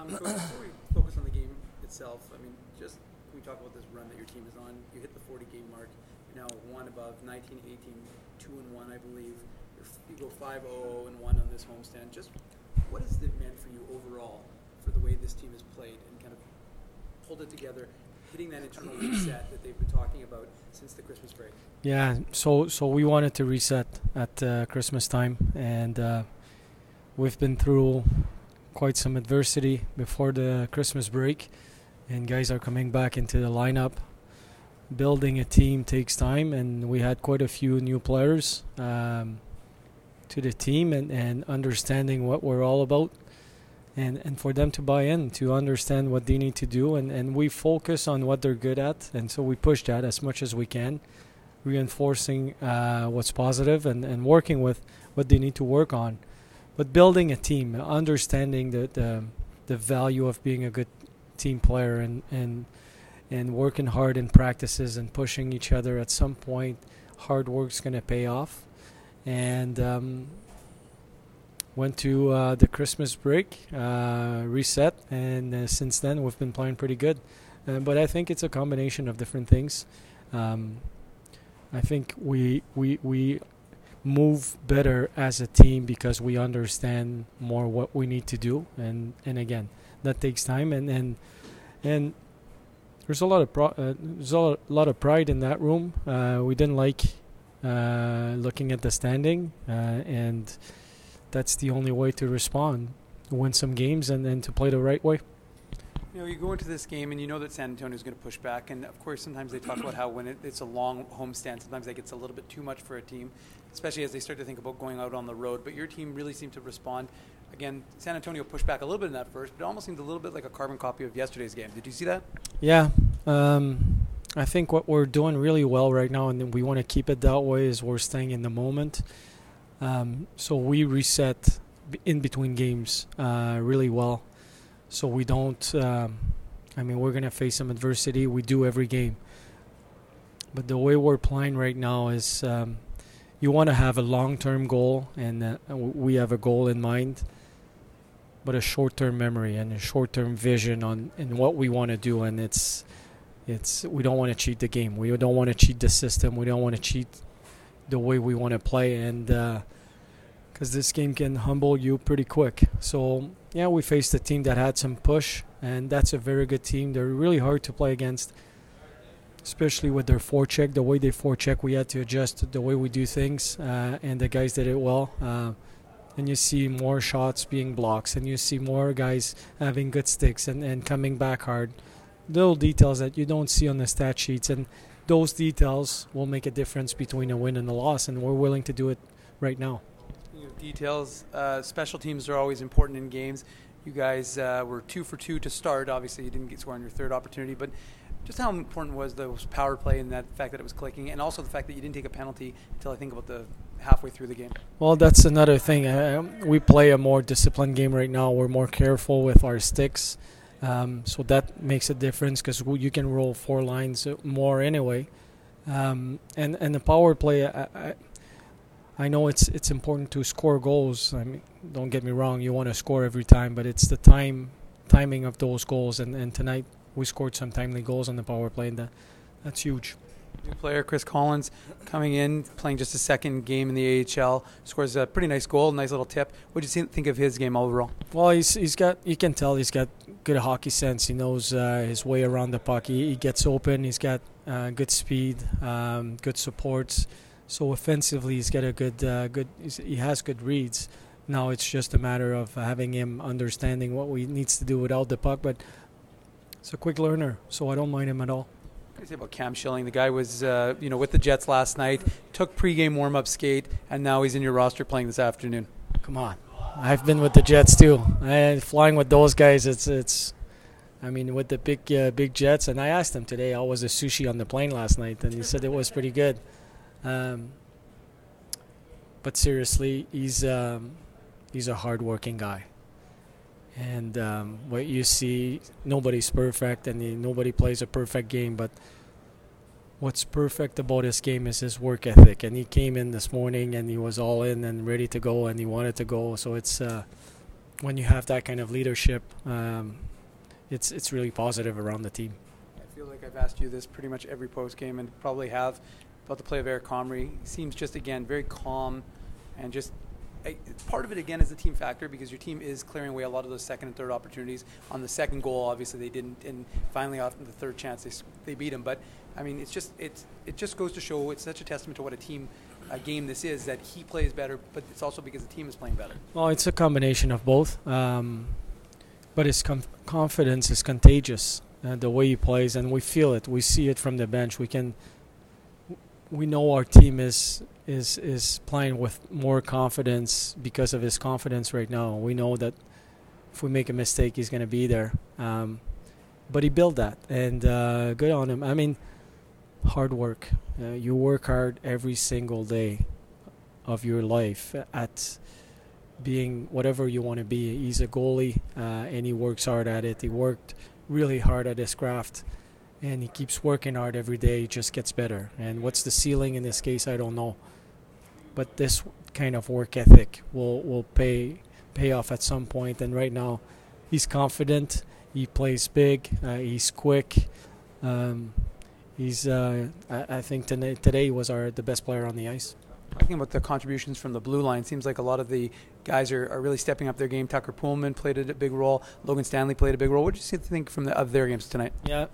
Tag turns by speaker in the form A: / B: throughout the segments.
A: So before we focus on the game itself, I mean, just can we talk about this run that your team is on? You hit the 40-game mark. You're now one above 19, 18, 2-1, I believe. You go 5-0 and 1 on this homestand. Just what has it meant for you overall for the way this team has played and kind of pulled it together, hitting that internal reset that they've been talking about since the Christmas break?
B: Yeah, so we wanted to reset at Christmas time, and we've been through quite some adversity before the Christmas break, and guys are coming back into the lineup. Building a team takes time, and we had quite a few new players to the team, and understanding what we're all about, and for them to buy in, to understand what they need to do, and we focus on what they're good at, and so we push that as much as we can, reinforcing what's positive and working with what they need to work on. But building a team, understanding the value of being a good team player, and working hard in practices and pushing each other. At some point, hard work's going to pay off. And went to the Christmas break, reset, and since then we've been playing pretty good. But I think it's a combination of different things. I think we move better as a team because we understand more what we need to do, and again, that takes time, and there's a lot of pride in that room. We didn't like looking at the standing, and that's the only way to respond, win some games, and then to play the right way.
A: You know, you go into this game and you know that San Antonio is going to push back, and of course sometimes they talk about how when it's a long homestand, sometimes that gets a little bit too much for a team, especially as they start to think about going out on the road. But your team really seemed to respond. Again, San Antonio pushed back a little bit in that first, but it almost seemed a little bit like a carbon copy of yesterday's game. Did you see that?
B: Yeah. I think what we're doing really well right now, and we want to keep it that way, is we're staying in the moment. So we reset in between games really well. So we don't, we're going to face some adversity. We do every game. But the way we're playing right now is you want to have a long-term goal, and we have a goal in mind, but a short-term memory and a short-term vision on in what we want to do. And it's we don't want to cheat the game. We don't want to cheat the system. We don't want to cheat the way we want to play, and because this game can humble you pretty quick. So yeah, we faced a team that had some push, and that's a very good team. They're really hard to play against, especially with their forecheck. The way they forecheck, we had to adjust the way we do things, and the guys did it well. And you see more shots being blocks, and you see more guys having good sticks and coming back hard. Little details that you don't see on the stat sheets, and those details will make a difference between a win and a loss, and we're willing to do it right now.
A: Details, special teams are always important in games. You guys were 2 for 2 to start. Obviously, you didn't get score on your third opportunity, but just how important was those power play and that fact that it was clicking, and also the fact that you didn't take a penalty until I think about the halfway through the game?
B: Well, that's another thing. We play a more disciplined game right now. We're more careful with our sticks, so that makes a difference because you can roll 4 lines more anyway. And the power play, I know it's important to score goals. I mean, don't get me wrong, you want to score every time, but it's the timing of those goals. And tonight we scored some timely goals on the power play, and that's huge.
A: New player Chris Collins coming in, playing just a second game in the AHL, scores a pretty nice goal, nice little tip. What did you think of his game overall?
B: Well, he's got, you can tell he's got good hockey sense. He knows his way around the puck. He gets open. He's got good speed, good supports. So offensively, he's got a good. He has good reads. Now it's just a matter of having him understanding what he needs to do without the puck. But it's a quick learner, so I don't mind him at all.
A: What do you say about Cam Schilling? The guy was, with the Jets last night, took pregame warm-up skate, and now he's in your roster playing this afternoon.
B: Come on, I've been with the Jets too. Flying with those guys, it's. I mean, with the big Jets, and I asked him today how was the sushi on the plane last night, and he said it was pretty good. But seriously, he's a hard-working guy, and what you see, nobody's perfect, and nobody plays a perfect game. But what's perfect about his game is his work ethic, and he came in this morning and he was all in and ready to go, and he wanted to go. So it's when you have that kind of leadership, it's really positive around the team.
A: I feel like I've asked you this pretty much every post game, and probably have, about the play of Eric Comrie. He seems just, again, very calm, and just part of it again is the team factor, because your team is clearing away a lot of those second and third opportunities. On the second goal, obviously they didn't, and finally off the third chance they beat him. But I mean, it just goes to show, it's such a testament to what a game this is, that he plays better, but it's also because the team is playing better.
B: Well, it's a combination of both, but his confidence is contagious. The way he plays, and we feel it. We see it from the bench. We know our team is playing with more confidence because of his confidence right now. We know that if we make a mistake, he's going to be there. But he built that, and good on him. I mean, hard work. You work hard every single day of your life at being whatever you want to be. He's a goalie, and he works hard at it. He worked really hard at his craft, and he keeps working hard every day. He just gets better. And what's the ceiling in this case, I don't know. But this kind of work ethic will pay off at some point. And right now, he's confident. He plays big. He's quick. I think today was the best player on the ice.
A: Talking about the contributions from the blue line, seems like a lot of the guys are really stepping up their game. Tucker Pullman played a big role. Logan Stanley played a big role. What did you think of their games tonight?
B: Yeah.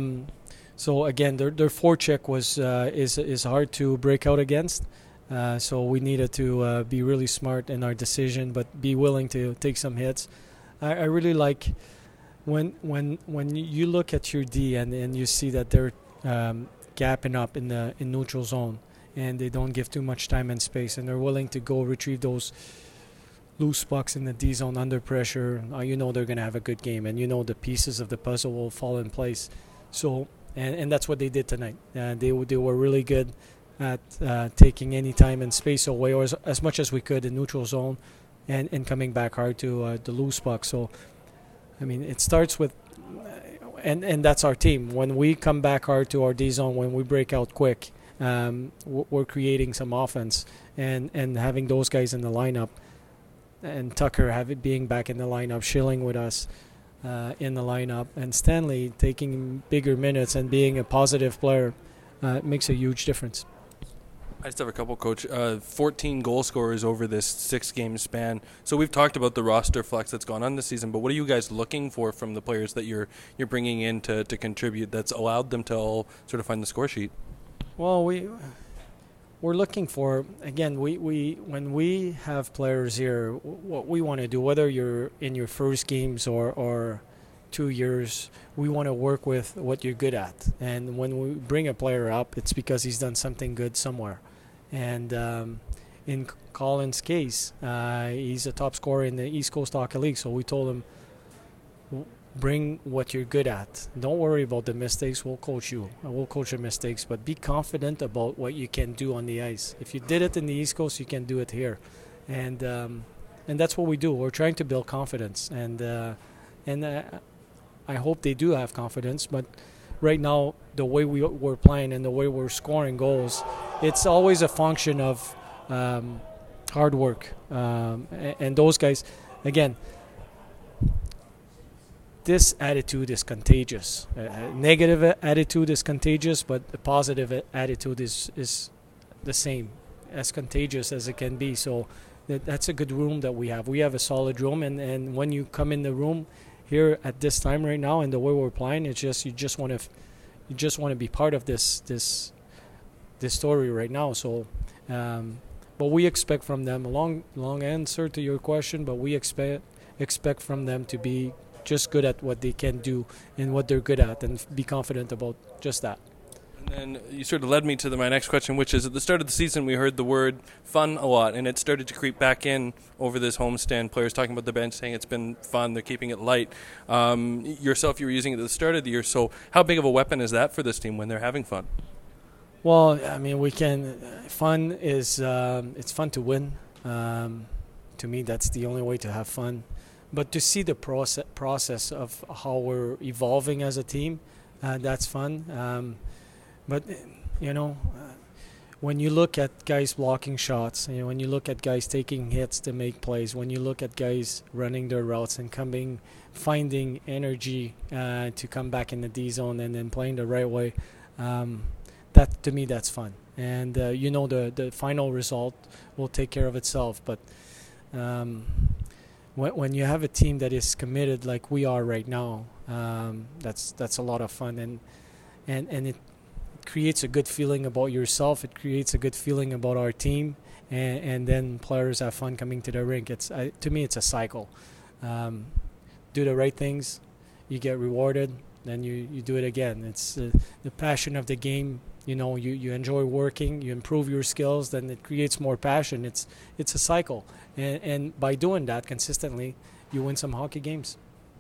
B: So again, their forecheck is hard to break out against. So we needed to be really smart in our decision, but be willing to take some hits. I really like when you look at your D and you see that they're gapping up in neutral zone, and they don't give too much time and space, and they're willing to go retrieve those loose pucks in the D zone under pressure. You know they're going to have a good game, and you know the pieces of the puzzle will fall in place. So, and that's what they did tonight. They were really good at taking any time and space away, or as much as we could in neutral zone, and coming back hard to the loose puck. So, I mean, it starts with, and that's our team. When we come back hard to our D zone, when we break out quick, we're creating some offense, and having those guys in the lineup, and Tucker being back in the lineup, Schilling with us in the lineup, and Stanley taking bigger minutes and being a positive player makes a huge difference.
C: I just have a couple, Coach. 14 goal scorers over this 6-game span. So we've talked about the roster flex that's gone on this season, but what are you guys looking for from the players that you're bringing in to contribute that's allowed them to all sort of find the score sheet?
B: Well, we're looking for, again, we when we have players here, what we want to do, whether you're in your first games or 2 years, we want to work with what you're good at. And when we bring a player up, it's because he's done something good somewhere. And in Colin's case, he's a top scorer in the East Coast Hockey League, so we told him, bring what you're good at. Don't worry about the mistakes. We'll coach you. We'll coach your mistakes, but be confident about what you can do on the ice. If you did it in the East Coast, you can do it here. And that's what we do. We're trying to build confidence. And I hope they do have confidence, but right now, the way we're playing and the way we're scoring goals, it's always a function of hard work. And those guys, again, this attitude is contagious. Negative attitude is contagious, but the positive attitude is the same, as contagious as it can be. So that's a good room that we have. We have a solid room, and when you come in the room here at this time right now and the way we're playing, it's just you just want to be part of this story right now. So, but we expect from them, a long answer to your question, but we expect from them to be just good at what they can do and what they're good at, and be confident about just that.
C: And then you sort of led me to my next question, which is at the start of the season we heard the word fun a lot, and it started to creep back in over this homestand. Players talking about the bench, saying it's been fun, they're keeping it light. Yourself, you were using it at the start of the year, so how big of a weapon is that for this team when they're having fun?
B: Well, I mean, fun is, it's fun to win. To me, that's the only way to have fun. But to see the process of how we're evolving as a team, that's fun. But, when you look at guys blocking shots, when you look at guys taking hits to make plays, when you look at guys running their routes and finding energy to come back in the D zone and then playing the right way, that to me that's fun. And the final result will take care of itself. But when you have a team that is committed like we are right now, that's a lot of fun, and it creates a good feeling about yourself. It creates a good feeling about our team, and then players have fun coming to the rink. To me, it's a cycle. Do the right things, you get rewarded, then you do it again. It's the passion of the game. You enjoy working, you improve your skills, then it creates more passion. It's a cycle, and by doing that consistently, you win some hockey games.